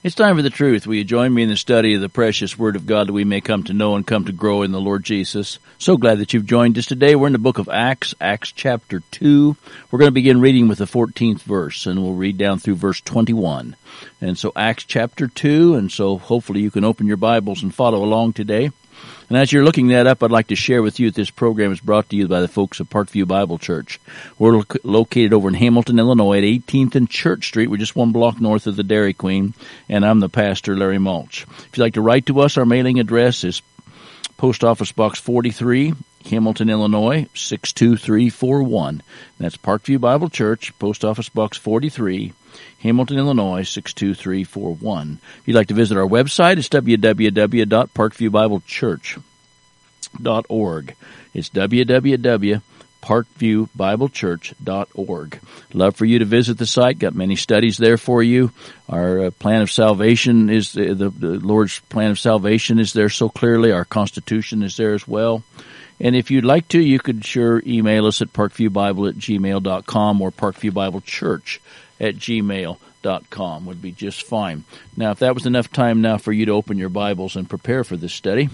It's time for the truth. Will you join me in the study of the precious Word of God that we may come to know and come to grow in the Lord Jesus? So glad that you've joined us today. We're in the book of Acts, Acts chapter 2. We're going to begin reading with the 14th verse, and we'll read down through verse 21. And so Acts chapter 2, and so hopefully you can open your Bibles and follow along today. And as you're looking that up, I'd like to share with you that this program is brought to you by the folks at Parkview Bible Church. We're located over in Hamilton, Illinois at 18th and Church Street. We're just one block north of the Dairy Queen, and I'm the pastor, Larry Mulch. If you'd like to write to us, our mailing address is Post Office Box 43, Hamilton, Illinois, 62341. That's Parkview Bible Church, Post Office Box 43, Hamilton, Illinois, 62341. If you'd like to visit our website, it's www.parkviewbiblechurch.org. It's www.parkviewbiblechurch.org. Love for you to visit the site. Got many studies there for you. Our plan of salvation is, the Lord's plan of salvation is there so clearly. Our Constitution is there as well. And if you'd like to, you could sure email us at parkviewbible@gmail.com or parkviewbiblechurch@gmail.com would be just fine. Now, if that was enough time now for you to open your Bibles and prepare for this study,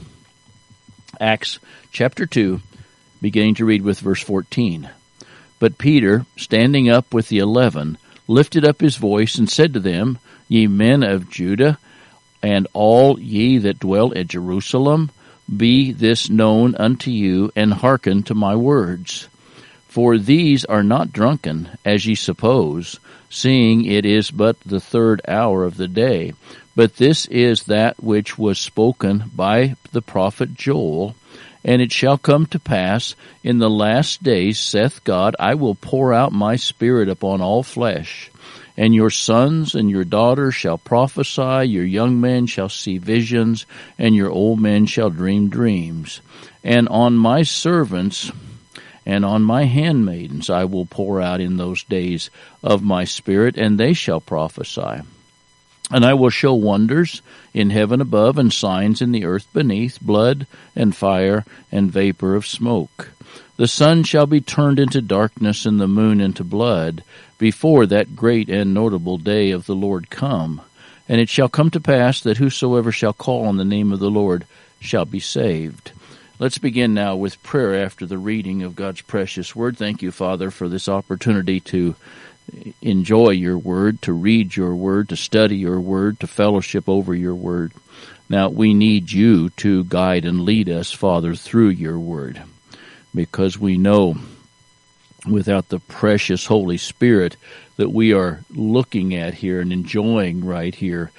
Acts chapter 2, beginning to read with verse 14. But Peter, standing up with the 11, lifted up his voice and said to them, Ye men of Judah, and all ye that dwell at Jerusalem, be this known unto you, and hearken to my words. For these are not drunken, as ye suppose, seeing it is but the third hour of the day. But this is that which was spoken by the prophet Joel. And it shall come to pass, in the last days, saith God, I will pour out my Spirit upon all flesh. And your sons and your daughters shall prophesy, your young men shall see visions, and your old men shall dream dreams. And on my servants and on my handmaidens I will pour out in those days of my Spirit, and they shall prophesy. And I will show wonders in heaven above, and signs in the earth beneath, blood and fire and vapor of smoke. The sun shall be turned into darkness, and the moon into blood, before that great and notable day of the Lord come. And it shall come to pass that whosoever shall call on the name of the Lord shall be saved. Let's begin now with prayer after the reading of God's precious word. Thank you, Father, for this opportunity to enjoy your word, to read your word, to study your word, to fellowship over your word. Now, we need you to guide and lead us, Father, through your word, because we know without the precious Holy Spirit that we are looking at here and enjoying right here,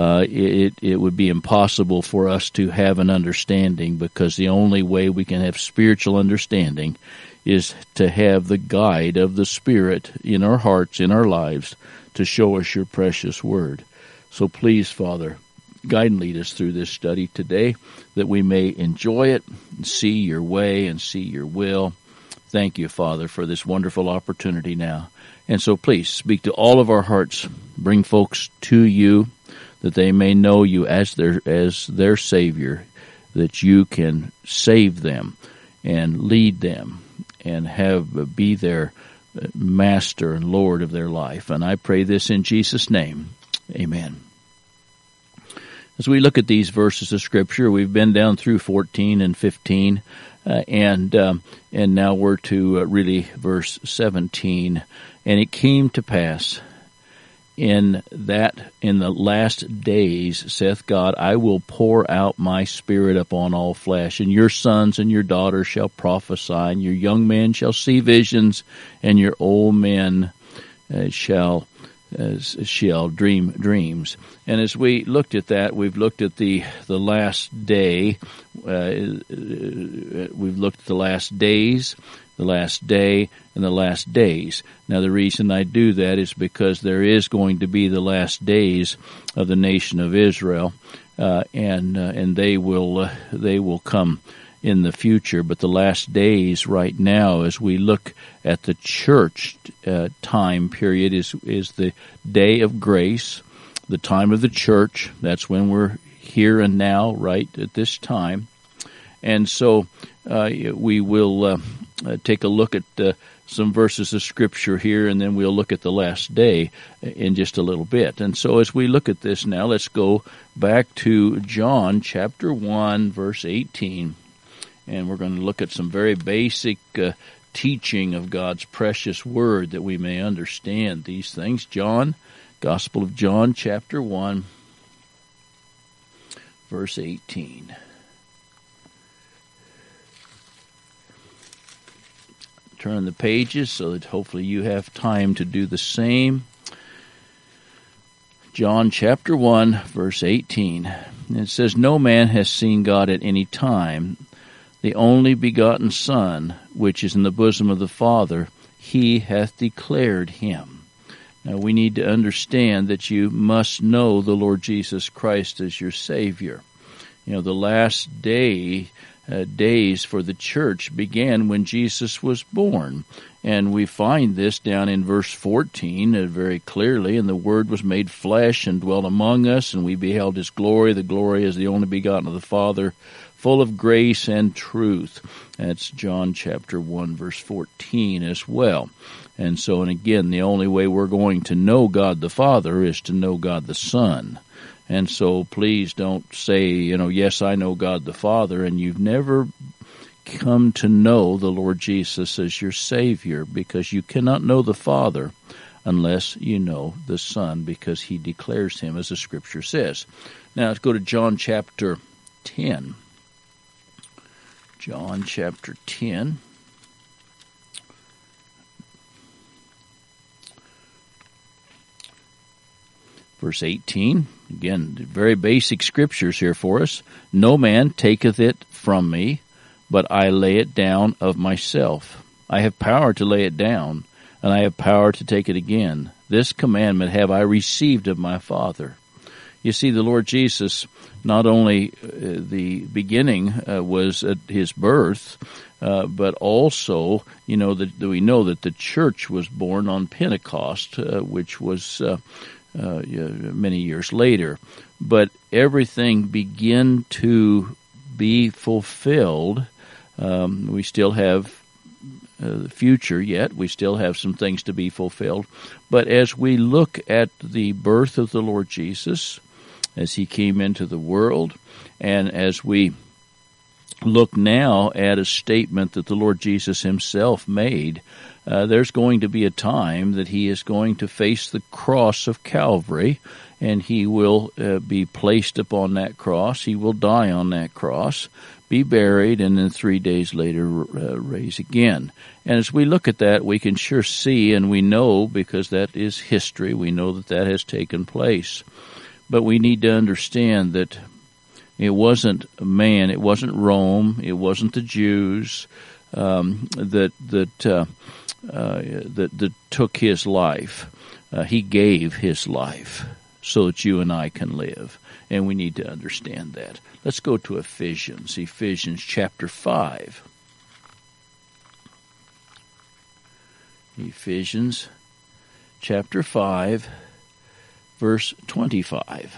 it would be impossible for us to have an understanding, because the only way we can have spiritual understanding is to have the guide of the Spirit in our hearts, in our lives, to show us your precious word. So please, Father, guide and lead us through this study today, that we may enjoy it, and see your way and see your will. Thank you, Father, for this wonderful opportunity now. And so please speak to all of our hearts. Bring folks to you, that they may know you as their Savior, that you can save them and lead them and be their Master and Lord of their life. And I pray this in Jesus' name. Amen. As we look at these verses of Scripture, we've been down through 14 and 15, and now we're to really verse 17. And it came to pass in the last days, saith God, I will pour out my Spirit upon all flesh, and your sons and your daughters shall prophesy, and your young men shall see visions, and your old men shall dream dreams. And as we looked at that, we've looked at the last day. We've looked at the last days, the last day, and the last days. Now, the reason I do that is because there is going to be the last days of the nation of Israel, and they will come in the future. But the last days right now, as we look at the church time period, is the day of grace, the time of the church. That's when we're here and now, right at this time. And so we will take a look at some verses of Scripture here, and then we'll look at the last day in just a little bit. And so as we look at this now, let's go back to John chapter 1, verse 18, and we're going to look at some very basic teaching of God's precious Word that we may understand these things. Gospel of John chapter 1, verse 18. Turn the pages so that hopefully you have time to do the same. John chapter 1, verse 18. And it says, "No man has seen God at any time. The only begotten Son, which is in the bosom of the Father, he hath declared him." Now we need to understand that you must know the Lord Jesus Christ as your Savior. The last days for the church began when Jesus was born. And we find this down in verse 14 very clearly. "And the Word was made flesh and dwelt among us, and we beheld his glory. The glory as the only begotten of the Father, full of grace and truth." That's John chapter 1, verse 14 as well. And again, the only way we're going to know God the Father is to know God the Son. And so please don't say, yes, I know God the Father, and you've never come to know the Lord Jesus as your Savior, because you cannot know the Father unless you know the Son, because he declares him, as the Scripture says. Now let's go to John chapter 10. John chapter 10. Verse 18, again, very basic scriptures here for us. "No man taketh it from me, but I lay it down of myself. I have power to lay it down, and I have power to take it again. This commandment have I received of my Father." You see, the Lord Jesus, not only the beginning was at his birth, but also, that we know that the church was born on Pentecost, which was many years later. But everything began to be fulfilled. We still have the future yet. We still have some things to be fulfilled. But as we look at the birth of the Lord Jesus, as he came into the world, and as we look now at a statement that the Lord Jesus himself made, there's going to be a time that he is going to face the cross of Calvary, and he will be placed upon that cross. He will die on that cross, be buried, and then 3 days later rise again. And as we look at that, we can sure see, and we know, because that is history, we know that that has taken place. But we need to understand that it wasn't man, it wasn't Rome, it wasn't the Jews that took his life. He gave his life so that you and I can live, and we need to understand that. Let's go to Ephesians chapter 5. Ephesians chapter 5, verse 25.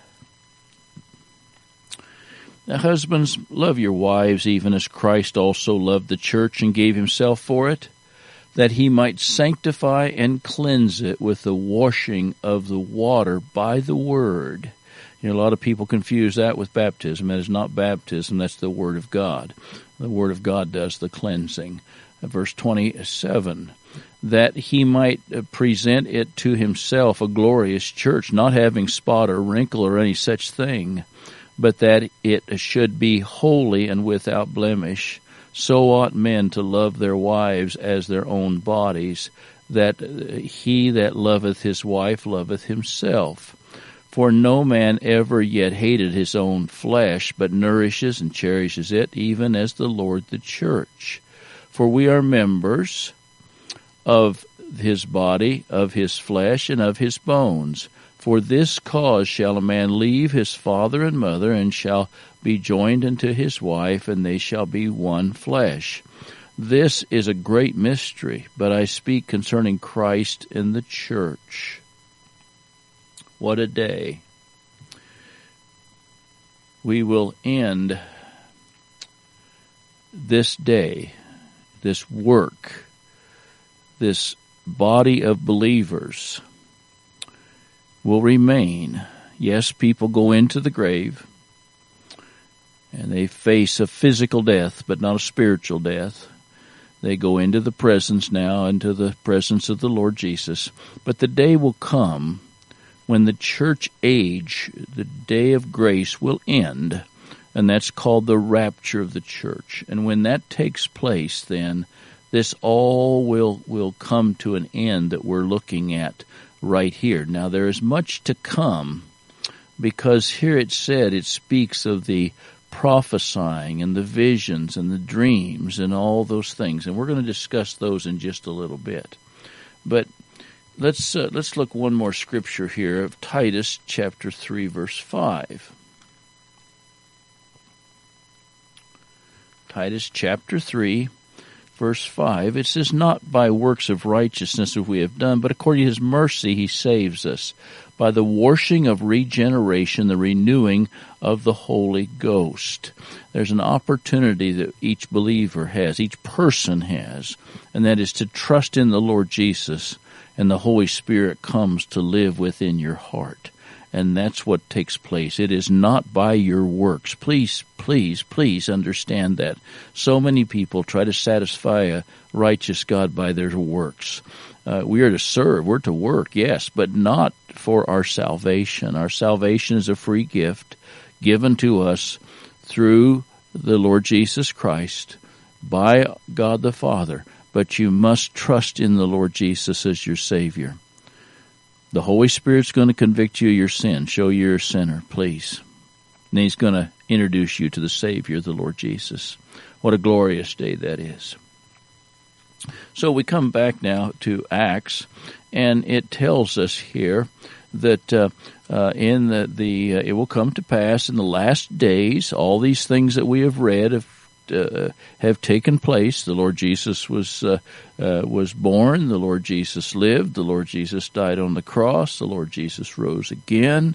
"Now, husbands, love your wives, even as Christ also loved the church and gave himself for it, that he might sanctify and cleanse it with the washing of the water by the word." A lot of people confuse that with baptism. That is not baptism, that's the Word of God. The Word of God does the cleansing. Verse 27, "that he might present it to himself a glorious church, not having spot or wrinkle or any such thing, but that it should be holy and without blemish. So ought men to love their wives as their own bodies, that he that loveth his wife loveth himself. For no man ever yet hated his own flesh, but nourishes and cherishes it, even as the Lord the church. For we are members of his body, of his flesh, and of his bones. For this cause shall a man leave his father and mother, and shall be joined unto his wife, and they shall be one flesh. This is a great mystery, but I speak concerning Christ and the church." What a day. We will end this day this work, this body of believers will remain. Yes, people go into the grave and they face a physical death, but not a spiritual death. They go into the presence now, into the presence of the Lord Jesus. But the day will come when the church age, the day of grace, will end, and that's called the rapture of the church. And when that takes place, then this all will come to an end that we're looking at right here. Now, there is much to come, because here it speaks of the prophesying and the visions and the dreams and all those things, and we're going to discuss those in just a little bit. But let's look one more scripture here of Titus chapter 3 verse 5. Titus chapter 3 verse 5, it says, "Not by works of righteousness which we have done, but according to his mercy he saves us, by the washing of regeneration, the renewing of the Holy Ghost." There's an opportunity that each believer has, each person has, and that is to trust in the Lord Jesus, and the Holy Spirit comes to live within your heart. And that's what takes place. It is not by your works. Please, please, please understand that. So many people try to satisfy a righteous God by their works. We are to serve, we're to work, yes, but not for our salvation. Our salvation is a free gift given to us through the Lord Jesus Christ by God the Father. But you must trust in the Lord Jesus as your Savior. The Holy Spirit's going to convict you of your sin, show you're a sinner, please. And He's going to introduce you to the Savior, the Lord Jesus. What a glorious day that is. So we come back now to Acts, and it tells us here that it will come to pass in the last days, all these things that we have read have taken place. The Lord Jesus was born. The Lord Jesus lived. The Lord Jesus died on the cross. The Lord Jesus rose again.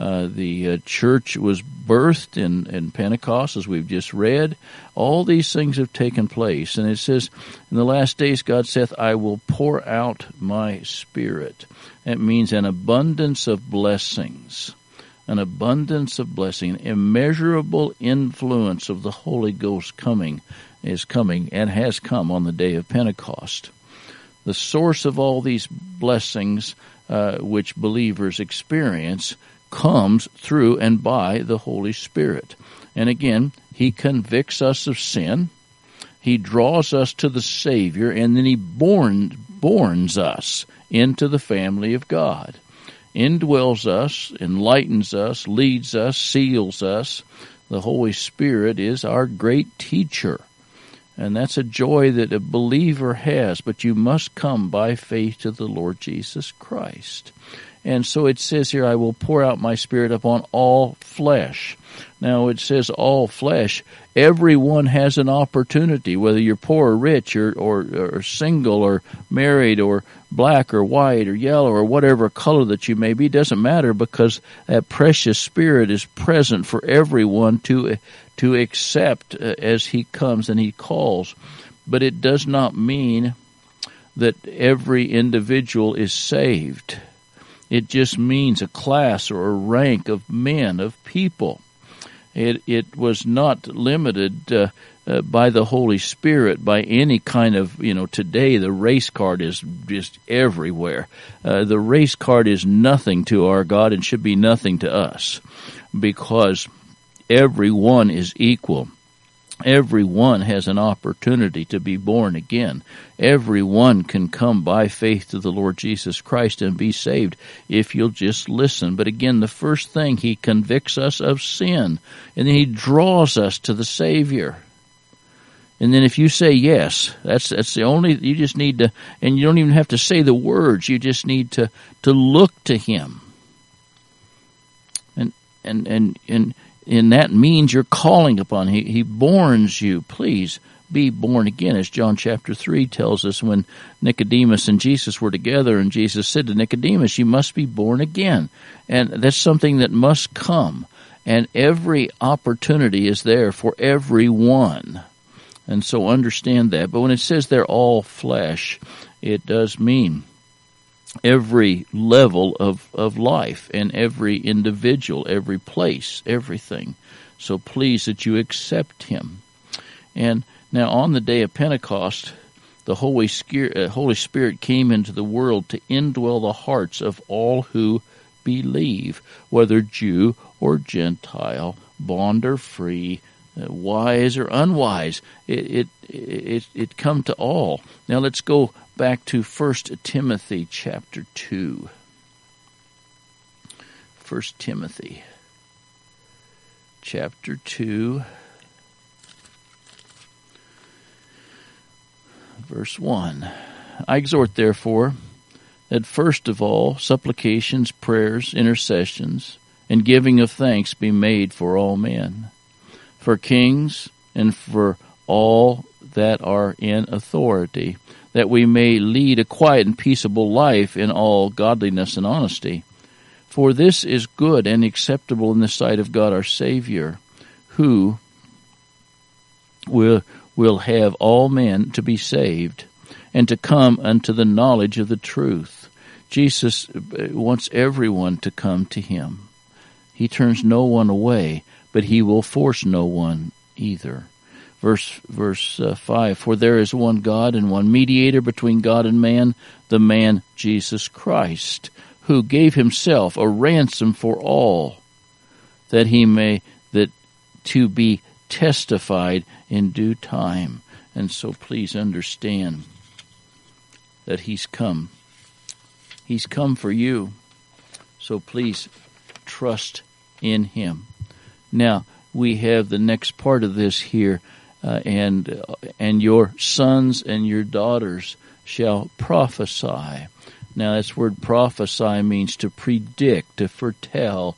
The church was birthed in Pentecost, as we've just read. All these things have taken place. And it says, in the last days God saith, I will pour out my Spirit. That means an abundance of blessings. An abundance of blessing, an immeasurable influence of the Holy Ghost is coming and has come on the day of Pentecost. The source of all these blessings which believers experience comes through and by the Holy Spirit. And again, He convicts us of sin, He draws us to the Savior, and then He borns us into the family of God. Indwells us, enlightens us, leads us, seals us. The Holy Spirit is our great teacher. And that's a joy that a believer has, but you must come by faith to the Lord Jesus Christ. And so it says here, I will pour out my Spirit upon all flesh. Now it says all flesh. Everyone has an opportunity, whether you're poor or rich or single or married or black or white or yellow or whatever color that you may be. It doesn't matter, because that precious Spirit is present for everyone to accept as He comes and He calls. But it does not mean that every individual is saved. It just means a class or a rank of men, of people. It was not limited by the Holy Spirit by any kind of, today the race card is just everywhere. The race card is nothing to our God and should be nothing to us, because everyone is equal. Everyone has an opportunity to be born again. Everyone can come by faith to the Lord Jesus Christ and be saved if you'll just listen. But again, the first thing, He convicts us of sin, and then He draws us to the Savior. And then if you say yes, that's the only, you just need to, and you don't even have to say the words, you just need to look to Him. And that means you're calling upon Him. He borns you. Please be born again, as John chapter 3 tells us, when Nicodemus and Jesus were together, and Jesus said to Nicodemus, you must be born again. And that's something that must come. And every opportunity is there for everyone. And so understand that. But when it says they're all flesh, it does mean every level of life and every individual, every place, everything. So please that you accept him. And now on the day of Pentecost, the Holy Spirit came into the world to indwell the hearts of all who believe, whether Jew or Gentile, bond or free, wise or unwise. It come to all. Now let's go back to 1 Timothy chapter 2. 1 Timothy chapter 2, verse 1. I exhort, therefore, that first of all supplications, prayers, intercessions, and giving of thanks be made for all men, for kings, and for all that are in authority, that we may lead a quiet and peaceable life in all godliness and honesty. For this is good and acceptable in the sight of God our Savior, who will have all men to be saved and to come unto the knowledge of the truth. Jesus wants everyone to come to him. He turns no one away, but he will force no one either. Verse 5, for there is one God and one mediator between God and man, the man Jesus Christ, who gave himself a ransom for all, that to be testified in due time. And so please understand that he's come. He's come for you. So please trust in him. Now, we have the next part of this here, and your sons and your daughters shall prophesy. Now, this word prophesy means to predict, to foretell,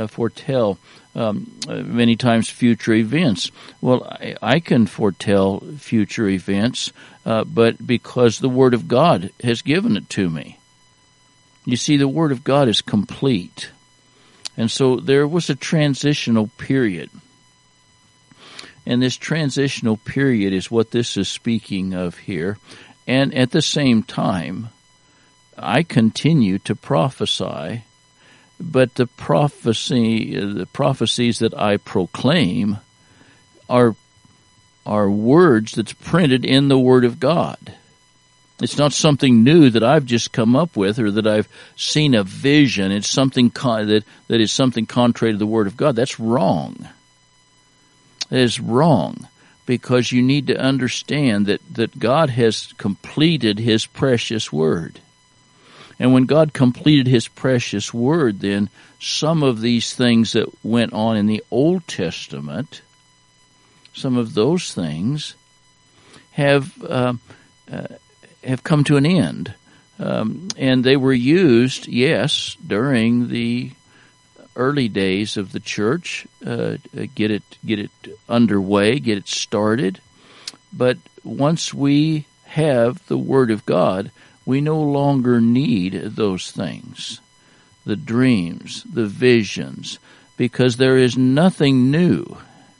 many times future events. Well, I can foretell future events, but because the Word of God has given it to me. You see, the Word of God is complete. And so there was a transitional period. And this transitional period is what this is speaking of here. And at the same time, I continue to prophesy, but the prophecies that I proclaim are words that's printed in the Word of God. It's not something new that I've just come up with or that I've seen a vision. It's something that is something contrary to the Word of God. That's wrong. That is wrong, because you need to understand that God has completed His precious Word. And when God completed His precious Word, then some of these things that went on in the Old Testament, some of those things have come to an end. And they were used, yes, during the early days of the church, get it underway, get it started. But once we have the Word of God, we no longer need those things, the dreams, the visions, because there is nothing new.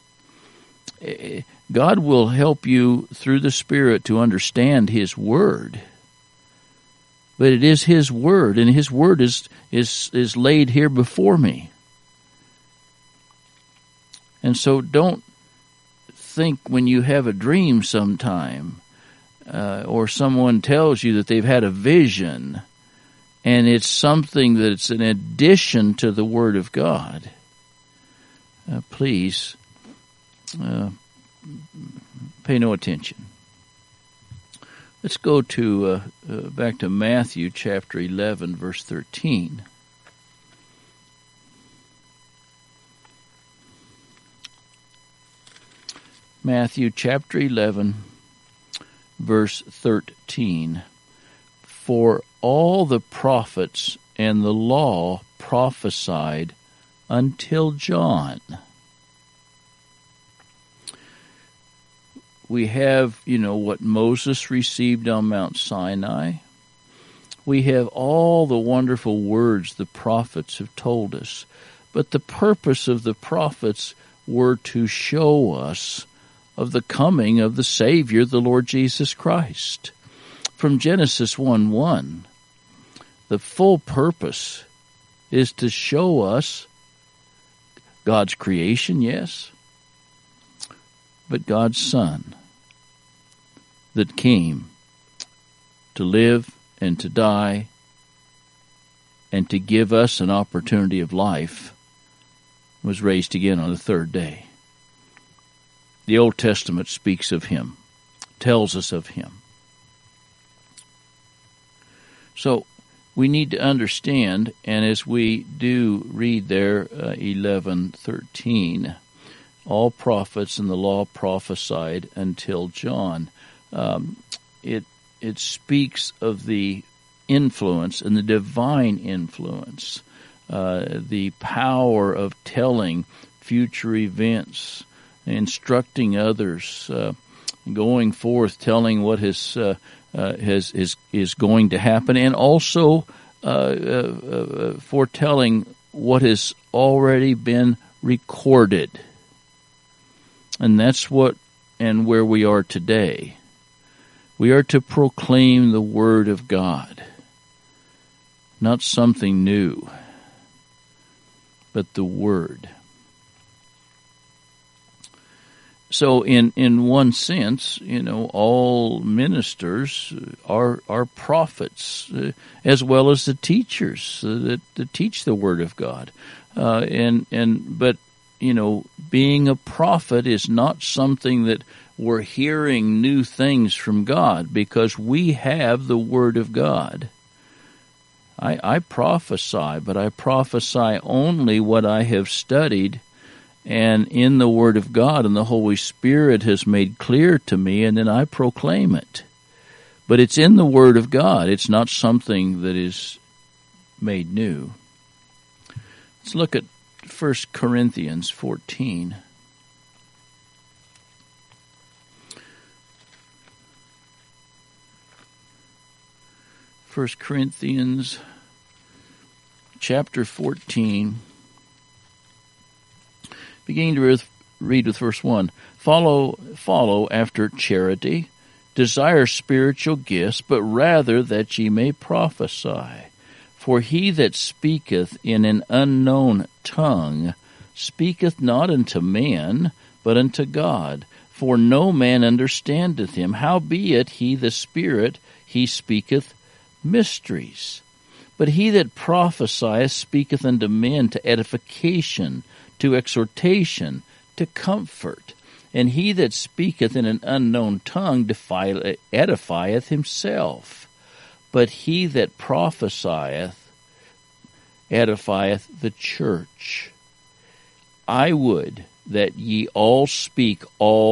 God will help you through the Spirit to understand His Word. But it is His Word, and His Word is laid here before me. And so don't think when you have a dream sometime, or someone tells you that they've had a vision, and it's something that's an addition to the Word of God. Please pay no attention. Let's go to back to Matthew chapter 11, verse 13. Matthew chapter 11, verse 13. For all the prophets and the law prophesied until John. We have, what Moses received on Mount Sinai. We have all the wonderful words the prophets have told us. But the purpose of the prophets were to show us of the coming of the Savior, the Lord Jesus Christ. From Genesis 1:1, the full purpose is to show us God's creation, yes, but God's Son that came to live and to die and to give us an opportunity of life was raised again on the third day. The Old Testament speaks of him, tells us of him. So we need to understand, and as we do read there, 11:13, all prophets in the law prophesied until John. It speaks of the influence and the divine influence, the power of telling future events, instructing others, going forth, telling what is going to happen, and also foretelling what has already been recorded. And that's what and where we are today. We are to proclaim the Word of God, not something new, but the Word. So in one sense, all ministers are prophets, as well as the teachers that teach the Word of God. But being a prophet is not something that we're hearing new things from God, because we have the Word of God. I prophesy, but I prophesy only what I have studied and in the Word of God, and the Holy Spirit has made clear to me, and then I proclaim it. But it's in the Word of God. It's not something that is made new. Let's look at 1 Corinthians 14. 1 Corinthians chapter 14, beginning to read with verse 1. Follow after charity, desire spiritual gifts, but rather that ye may prophesy. For he that speaketh in an unknown tongue speaketh not unto man, but unto God. For no man understandeth him. Howbeit he the Spirit, he speaketh mysteries. But he that prophesieth speaketh unto men to edification, to exhortation, to comfort. And he that speaketh in an unknown tongue edifieth himself. But he that prophesieth edifieth the church. I would that ye all speak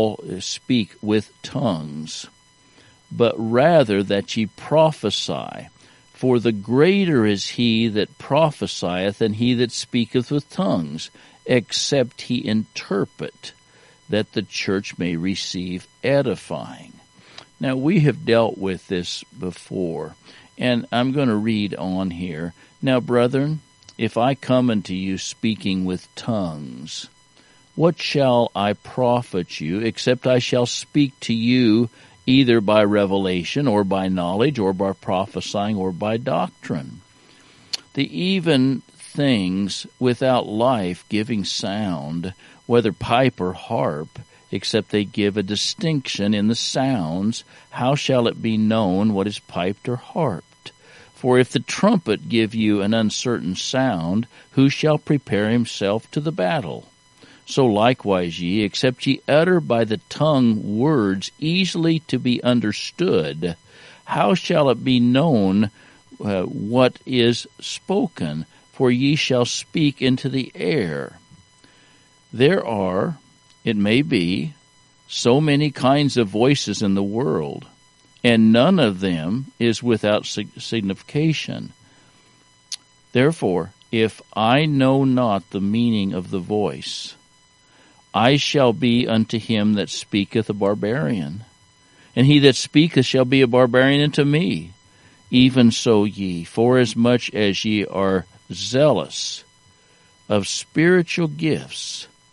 with tongues, but rather that ye prophesy. For the greater is he that prophesieth than he that speaketh with tongues, except he interpret, that the church may receive edifying. Now, we have dealt with this before, and I'm going to read on here. Now, brethren, if I come unto you speaking with tongues, what shall I profit you, except I shall speak to you either by revelation, or by knowledge, or by prophesying, or by doctrine? The even things without life giving sound, whether pipe or harp, except they give a distinction in the sounds, how shall it be known what is piped or harped? For if the trumpet give you an uncertain sound, who shall prepare himself to the battle? So likewise ye, except ye utter by the tongue words easily to be understood, how shall it be known what is spoken? For ye shall speak into the air. There are, it may be, so many kinds of voices in the world, and none of them is without signification. Therefore, if I know not the meaning of the voice, I shall be unto him that speaketh a barbarian, and he that speaketh shall be a barbarian unto me. Even so ye, forasmuch as ye are zealous of spiritual gifts,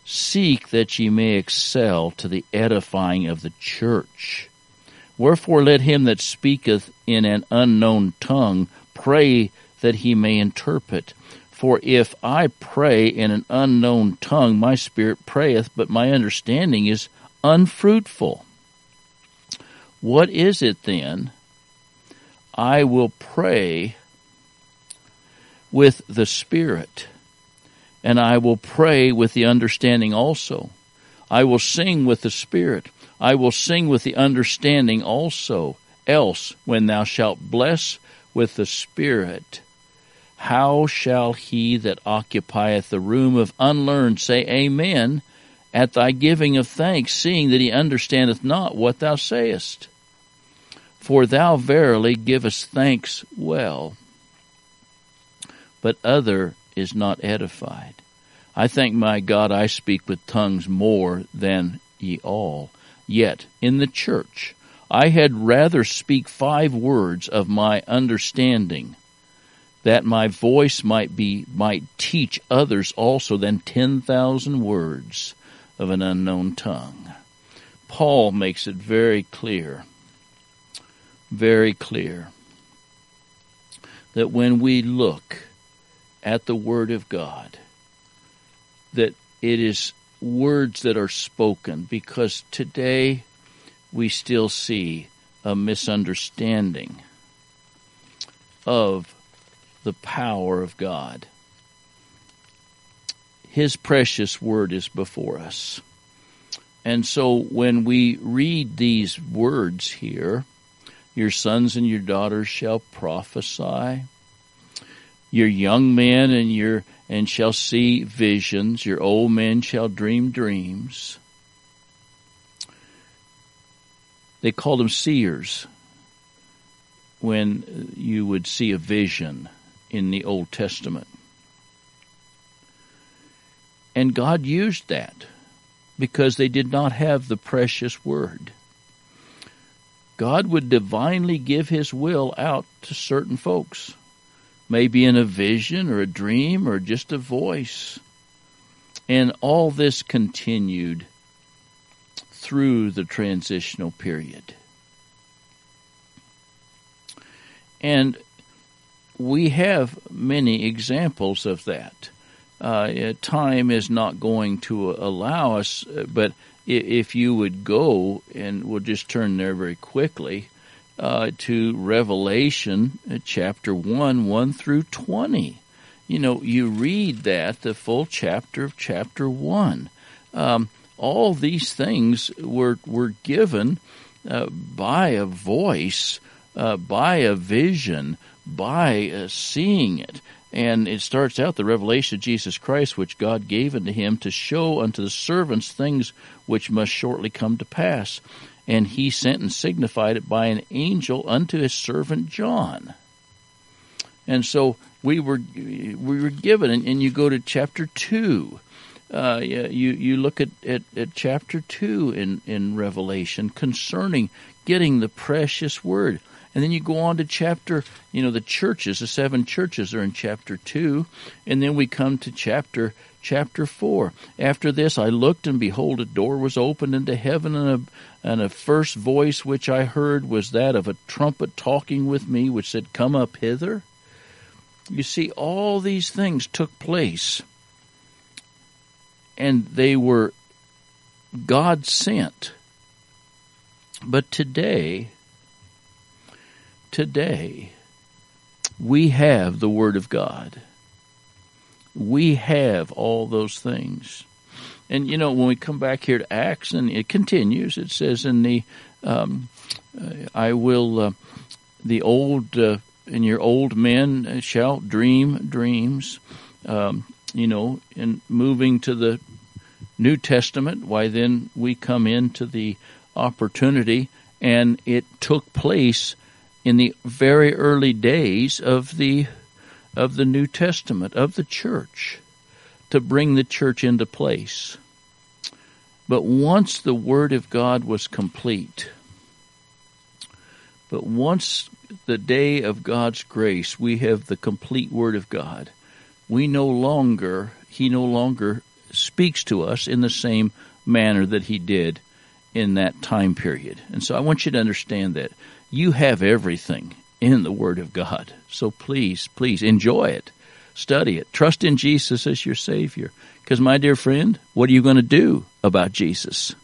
Seek that ye may excel to the edifying of the church. Wherefore let him that speaketh in an unknown tongue pray that he may interpret. For if I pray in an unknown tongue, my spirit prayeth, but my understanding is unfruitful. What is it then? I will pray with the Spirit, and I will pray with the understanding also. I will sing with the Spirit. I will sing with the understanding also. Else, when thou shalt bless with the Spirit, how shall he that occupieth the room of unlearned say Amen at thy giving of thanks, seeing that he understandeth not what thou sayest? For thou verily givest thanks well, but other is not edified. I thank my God I speak with tongues more than ye all. Yet in the church I had rather speak 5 words of my understanding, that my voice might teach others also, than 10,000 words of an unknown tongue. Paul makes it very clear, that when we look at the Word of God, that it is words that are spoken, because today we still see a misunderstanding of the power of God. His precious Word is before us. And so when we read these words here, your sons and your daughters shall prophesy, your young men and shall see visions, your old men shall dream dreams. They called them seers when you would see a vision in the Old Testament. And God used that because they did not have the precious Word. God would divinely give His will out to certain folks, maybe in a vision or a dream or just a voice. And all this continued through the transitional period. And we have many examples of that. Time is not going to allow us, but if you would go, and we'll just turn there very quickly, to Revelation chapter 1 through 20. You know, you read that, the full chapter of chapter 1. All these things were given by a voice, by a vision, by seeing it. And it starts out the revelation of Jesus Christ, which God gave unto him to show unto the servants things which must shortly come to pass. And he sent and signified it by an angel unto his servant John. And so we were given, and you go to chapter 2. You look at chapter 2 in Revelation concerning getting the precious word. And then you go on to chapter, the churches, the 7 churches are in chapter 2. And then we come to chapter 4. After this I looked, and behold, a door was opened into heaven, and a first voice which I heard was that of a trumpet talking with me, which said, Come up hither. You see, all these things took place, and they were God sent. But today, we have the Word of God. We have all those things. And, when we come back here to Acts, and it continues, it says in the, the old, and your old men shall dream dreams, and moving to the New Testament, why then we come into the opportunity, and it took place in the very early days of the New Testament, of the church, to bring the church into place. But once the Word of God was complete, once the day of God's grace, we have the complete Word of God, He no longer speaks to us in the same manner that he did in that time period. And so I want you to understand that you have everything in the Word of God. So please, please enjoy it. Study it. Trust in Jesus as your Savior. Because, my dear friend, what are you going to do about Jesus?